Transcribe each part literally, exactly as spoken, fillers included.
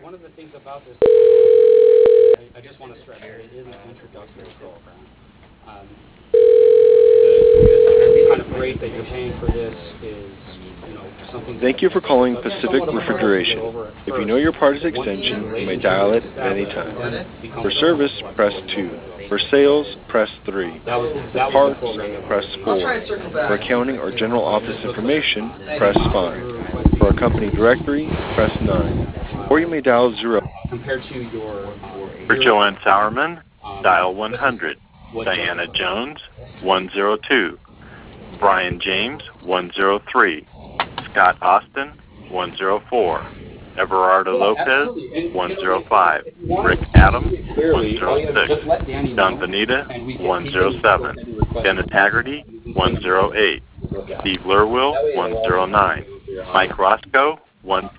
one of the things about this, I, I just want to stress that it is an introductory program. Um, the, the kind of rate that you're paying for this is, you know, something. Thank you for calling Pacific Refrigeration. If you know your party's extension, you may dial it at any time. For service, press two. For sales, press three. For parts, press four. For accounting or general office information, press five. For our company directory, press nine. Or you may dial zero. Compared to your... For Joanne Sowerman, dial one hundred. Diana Jones, one zero two. Brian James, one zero three. Scott Austin, one zero four. Everardo Lopez, one zero five. Rick Adams, one zero six. Don Benita, one zero seven. Dennis Haggerty, one zero eight. Steve Lurwill, one zero nine. Mike Roscoe, one.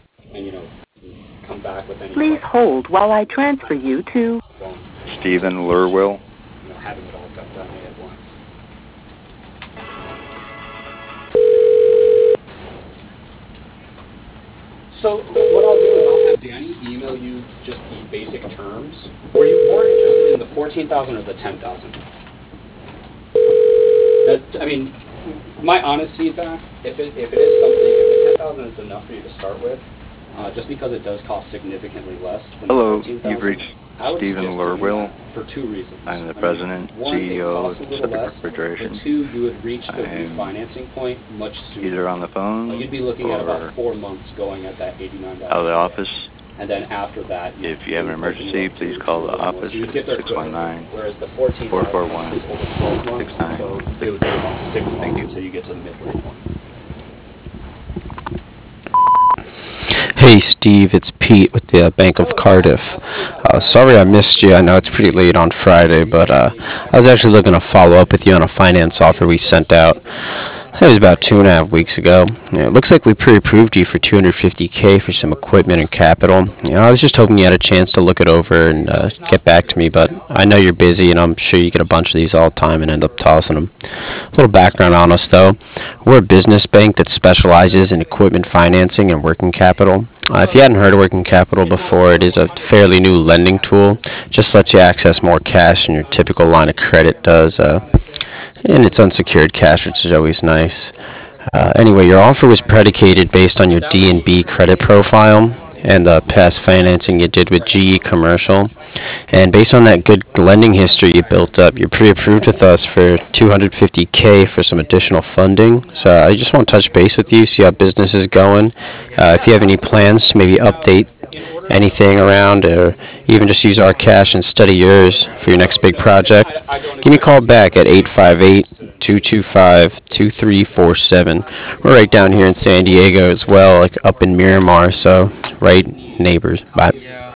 Please hold while I transfer you to Stephen Lurwill. Having it all done at once. So what I'll do is I'll have Danny email you just the basic terms. Were you more interested in the fourteen thousand or the ten thousand? I mean, my honest feedback, if it if it is something, if the ten thousand is enough for you to start with, uh, just because it does cost significantly less than Hello, the fourteen thousand. you've reached I would Stephen suggest doing Lurwill. that for two reasons. I'm the I mean, president, one, C E O it of costs a little Pacific less, Refrigeration. but two, you would reach the I'm refinancing point much sooner. Either on the phone Like you'd be looking at about or four months going at that eighty-nine dollars. out of the office. And then after that, If you have an emergency, please call the office at six one nine, four four one, six nine So it would take about six Thank months you. until you get to the midway point. Hey Steve, it's Pete with the uh, Bank of Cardiff. Uh, sorry I missed you. I know it's pretty late on Friday, but uh, I was actually looking to follow up with you on a finance offer we sent out. It was about two and a half weeks ago. You know, it looks like we pre-approved you for two hundred fifty K for some equipment and capital. You know, I was just hoping you had a chance to look it over and uh, get back to me, but I know you're busy, and I'm sure you get a bunch of these all the time and end up tossing them. A little background on us, though. We're a business bank that specializes in equipment financing and working capital. Uh, if you hadn't heard of working capital before, it is a fairly new lending tool. Just lets you access more cash than your typical line of credit does. Uh, and it's unsecured cash, which is always nice. Uh, anyway, your offer was predicated based on your D and B credit profile and the past financing you did with G E Commercial. And based on that good lending history you built up, you're pre-approved with us for two hundred fifty K for some additional funding. So I just want to touch base with you, see how business is going. Uh, if you have any plans to maybe update anything around, or even just use our cash and study yours for your next big project, give me a call back at eight five eight, two two five, two three four seven. We're right down here in San Diego as well, like up in Miramar, so right neighbors. Bye.